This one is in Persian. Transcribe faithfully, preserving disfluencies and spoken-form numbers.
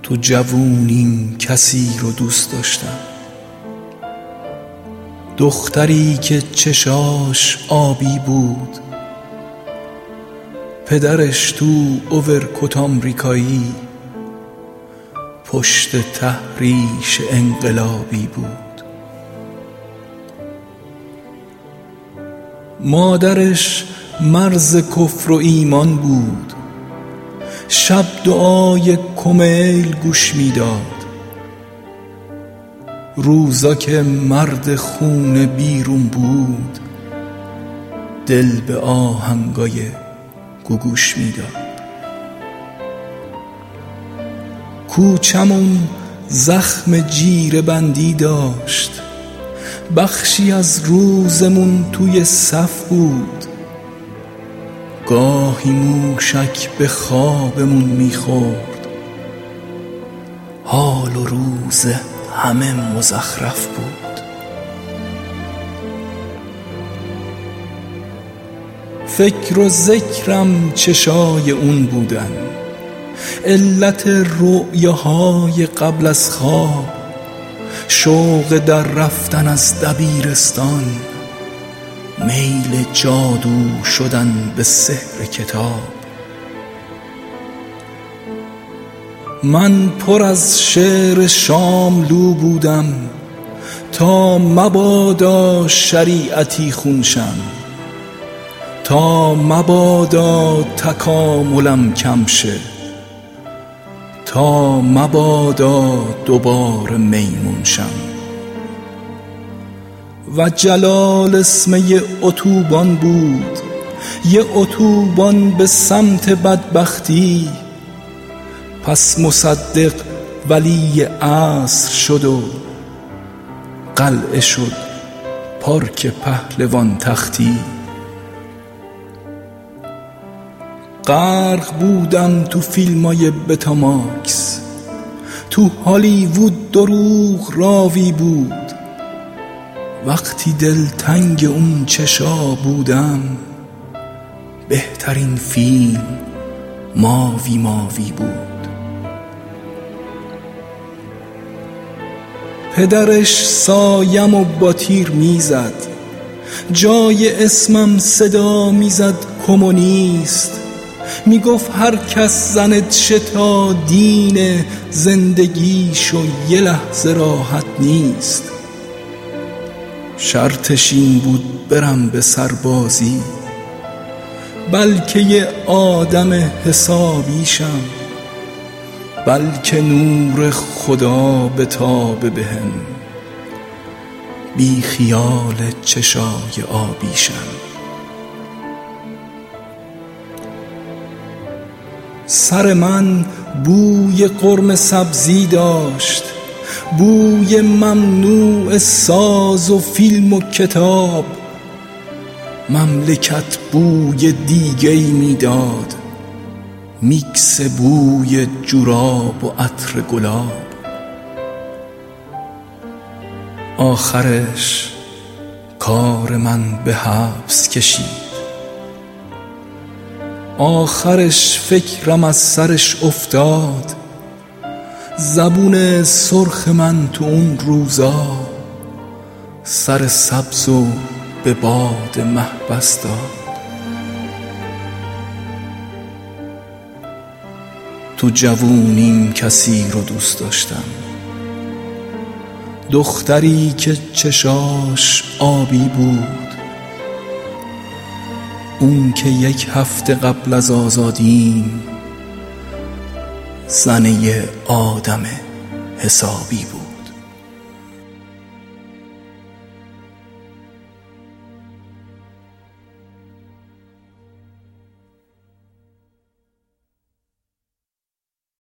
تو جوونیم کسی رو دوست داشتم، دختری که چشاش آبی بود، پدرش تو اوورکوت آمریکایی، پشت تحریش انقلابی بود. مادرش مرز کفر و ایمان بود، شب دعای کمیل گوش میداد، روزا که مرد خون بیرون بود، دل به آهنگای گوگوش میداد. کوچمون زخم جیره بندی داشت، بخشی از روزمون توی صف بود، گاهی موشک به خوابمون میخورد، حال و روز همه مزخرف بود. فکر و ذکرم چشای اون بودن، علت رؤیاهای قبل از خواب، شوق در رفتن از دبیرستان، میل جادو شدن به سحر کتاب. من پر از شعر شاملو بودم تا مبادا شریعتی خونشم، تا مبادا تکاملم کم شه، تا مبادا دوباره میمون شم. و جلال اسم یه اتوبان بود، یه اتوبان به سمت بدبختی. پس مصدق ولی عصر شد و قلعه شد پارک پهلوان تختی. غرق بودم تو فیلمای بتاماکس، تو هالیوود دروغ راوی بود. وقتی دلتنگ اون چشا بودم، بهترین فیلم ماوی ماوی بود. پدرش سایم و با تیر میزد، جای اسمم صدا میزد کمونیست. میگفت هر کس زند شتا دین، زندگیشو یه لحظه راحت نیست. شرطش این بود برم به سربازی، بلکه یه آدم حسابیشم، بلکه نور خدا بتابه بهم، بی خیال چشای آبیشم. سر من بوی قرمه سبزی داشت، بوی ممنوع ساز و فیلم و کتاب. مملکت بوی دیگه‌ای میداد، میکس بوی جوراب و عطر گلاب. آخرش کار من به حبس کشید، آخرش فکرم از سرش افتاد. زبون سرخ من تو اون روزا، سر سبز و به باد محبس داد. تو جوونیم کسی رو دوست داشتم، دختری که چشاش آبی بود، اون که یک هفته قبل از آزادیم زن یه آدم حسابی بود.